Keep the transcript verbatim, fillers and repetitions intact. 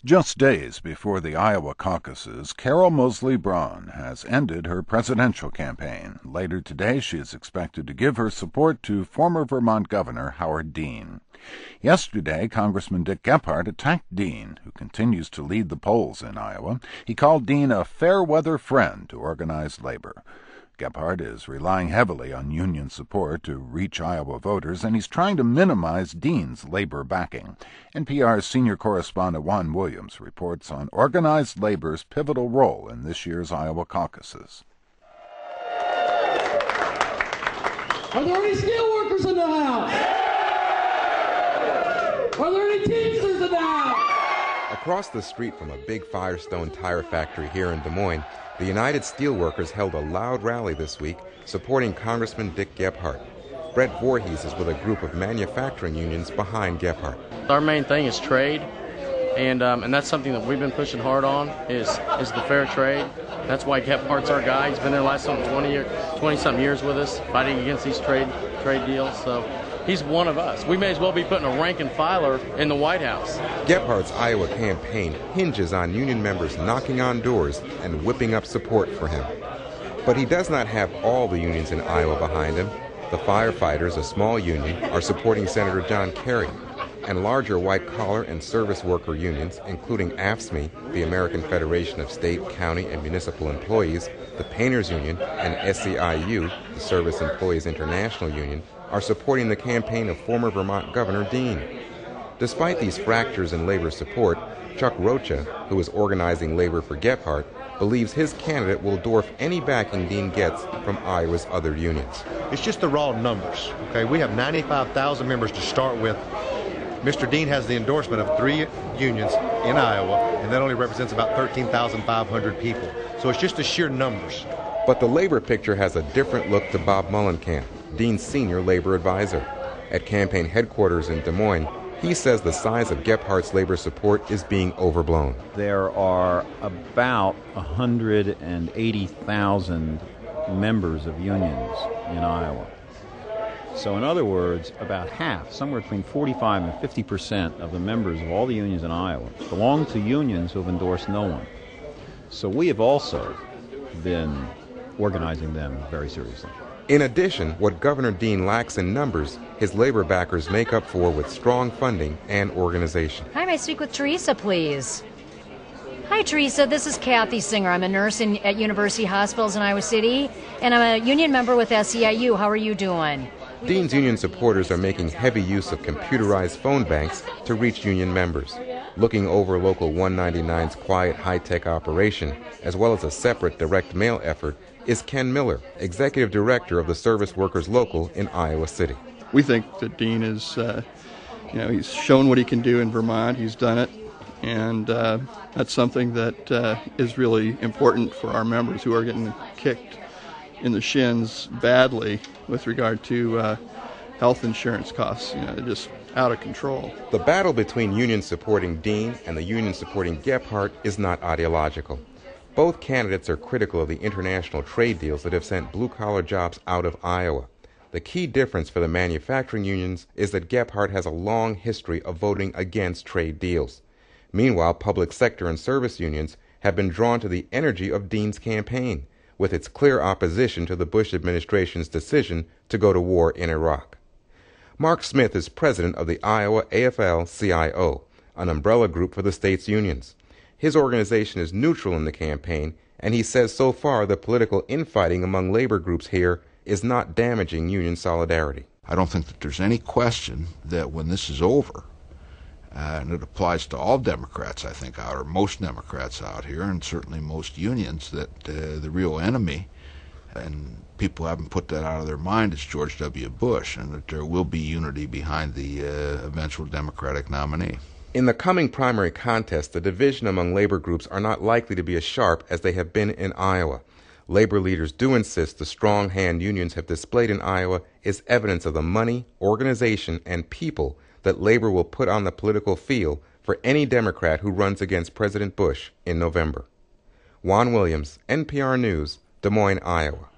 Just days before the Iowa caucuses, Carol Moseley Braun has ended her presidential campaign. Later today, she is expected to give her support to former Vermont Governor Howard Dean. Yesterday, Congressman Dick Gephardt attacked Dean, who continues to lead the polls in Iowa. He called Dean a fair-weather friend to organized labor. Gephardt is relying heavily on union support to reach Iowa voters, and he's trying to minimize Dean's labor backing. N P R's senior correspondent Juan Williams reports on organized labor's pivotal role in this year's Iowa caucuses. Are there any steelworkers in the House? Are there any Teamsters in the House? Across the street from a big Firestone tire factory here in Des Moines, the United Steelworkers held a loud rally this week supporting Congressman Dick Gephardt. Brett Voorhees is with a group of manufacturing unions behind Gephardt. Our main thing is trade, and um, and that's something that we've been pushing hard on, is is the fair trade. That's why Gephardt's our guy. He's been there last twenty year, twenty-something years with us, fighting against these trade trade deals. So he's one of us. We may as well be putting a rank and filer in the White House. Gephardt's Iowa campaign hinges on union members knocking on doors and whipping up support for him. But he does not have all the unions in Iowa behind him. The firefighters, a small union, are supporting Senator John Kerry, and larger white-collar and service worker unions, including A F S C M E, the American Federation of State, County, and Municipal Employees, the Painters Union, and S C I U, the Service Employees International Union, are supporting the campaign of former Vermont Governor Dean. Despite these fractures in labor support, Chuck Rocha, who is organizing labor for Gephardt, believes his candidate will dwarf any backing Dean gets from Iowa's other unions. It's just the raw numbers. Okay, we have ninety-five thousand members to start with. Mister Dean has the endorsement of three unions in Iowa, and that only represents about thirteen thousand five hundred people. So it's just the sheer numbers. But the labor picture has a different look to Bob Mullenkamp, Dean's senior labor advisor. At campaign headquarters in Des Moines, he says the size of Gephardt's labor support is being overblown. There are about one hundred eighty thousand members of unions in Iowa. So in other words, about half, somewhere between forty-five and fifty percent of the members of all the unions in Iowa belong to unions who have endorsed no one. So we have also been organizing them very seriously. In addition, what Governor Dean lacks in numbers, his labor backers make up for with strong funding and organization. Hi, may I speak with Teresa, please? Hi, Teresa. This is Kathy Singer. I'm a nurse in, at University Hospitals in Iowa City, and I'm a union member with S C I U. How are you doing? Dean's union supporters are making heavy use of computerized phone banks to reach union members. Looking over Local one ninety-nine's quiet high-tech operation, as well as a separate direct mail effort, is Ken Miller, Executive Director of the Service Workers Local in Iowa City. We think that Dean is, uh, you know, he's shown what he can do in Vermont. He's done it, and uh, that's something that uh, is really important for our members who are getting kicked in the shins badly with regard to uh, health insurance costs. You know, they're just out of control. The battle between unions supporting Dean and the unions supporting Gephardt is not ideological. Both candidates are critical of the international trade deals that have sent blue-collar jobs out of Iowa. The key difference for the manufacturing unions is that Gephardt has a long history of voting against trade deals. Meanwhile, public sector and service unions have been drawn to the energy of Dean's campaign, with its clear opposition to the Bush administration's decision to go to war in Iraq. Mark Smith is president of the Iowa A F L C I O, an umbrella group for the state's unions. His organization is neutral in the campaign, and he says so far the political infighting among labor groups here is not damaging union solidarity. I don't think that there's any question that when this is over, uh, and it applies to all Democrats, I think, or most Democrats out here, and certainly most unions, that uh, the real enemy, and people haven't put that out of their mind, is George W. Bush, and that there will be unity behind the uh, eventual Democratic nominee. In the coming primary contest, the division among labor groups are not likely to be as sharp as they have been in Iowa. Labor leaders do insist the strong hand unions have displayed in Iowa is evidence of the money, organization, and people that labor will put on the political field for any Democrat who runs against President Bush in November. Juan Williams, N P R News, Des Moines, Iowa.